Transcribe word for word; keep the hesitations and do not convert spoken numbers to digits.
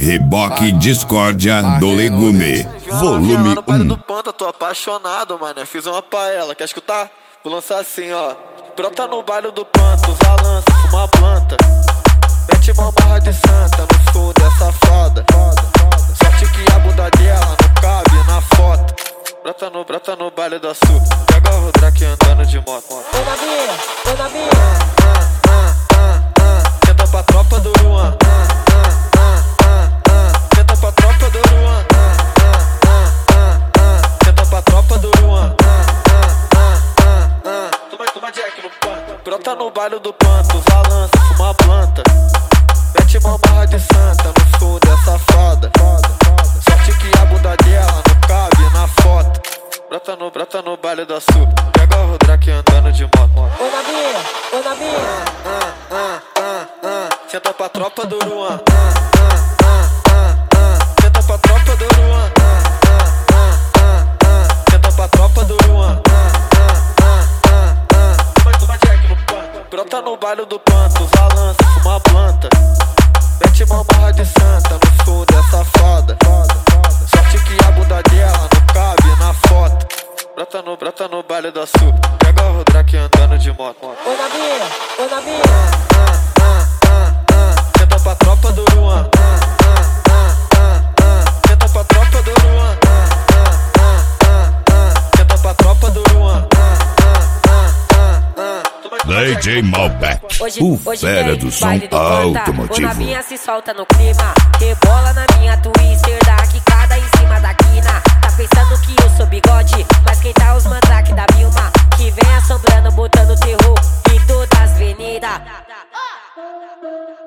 Reboque Discórdia do Legume, volume no baile um. do Panta, tô apaixonado, mané. Fiz uma pra ela, quer escutar? Vou lançar assim, ó. Brota no baile do Panta, usa lança, fuma planta. Mete uma barra de santa no sul dessa foda. Sorte que a bunda dela não cabe na foto. Brota no, brota no baile da Sul. Pega o Rodraque andando de moto. Ô Navinha, ô Navinha. Ah, ah, ah, ah. Tenta pra tropa do Luan. Ah, ah, ah, ah, ah. Tenta pra tropa do Luan. Ah, ah, ah, ah, ah. Tenta pra tropa do Luan. Ah, ah, ah, ah, ah. Toma, toma Jack no Panta. Brota no baile do Panta, usa lança, fuma planta. Mete uma barra de santa no sul dessa foda. Sorte que a bunda dela não cabe na foto. Brota no, brota no baile da Sul. Pega o Rodraque andando de moto. Ô Navinha, ô Navinha. Ah, ah, ah, ah. Senta pra tropa do Luan. Ah, ah, ah, ah, ah. Senta pra tropa do Luan. Ah, ah, ah, ah, ah. Senta pra tropa do Luan. Ah, ah, ah, ah, ah. Toma, toma Jack no Panta. Brota no baile do Panta, usa lança, fuma planta. Mete uma barra de santa no sul dessa foda. Sorte que a bunda dela não cabe na foto. Brota no, brota no baile da Sul. Pega o Rodraque andando de moto. Ô Navinha, ô Navinha. Ah, ah, ah, ah. Tenta pra tropa do Luan. Ah, ah, ah, ah, ah. Tenta pra tropa do Luan. Ah, ah, ah, ah, ah. Tenta pra tropa do Luan. Ah, ah, ah, ah, ah. D J Malbec, Hoje, o hoje fera tem do som baile do Panta. automotivo. Ô Navinha se solta no clima. Rebola na minha twister, dá quicada em cima da quina. Tá pensando que eu sou bigode, mas quem tá os mandrake da Vilma, que vem assombrando, botando terror em todas as avenidas.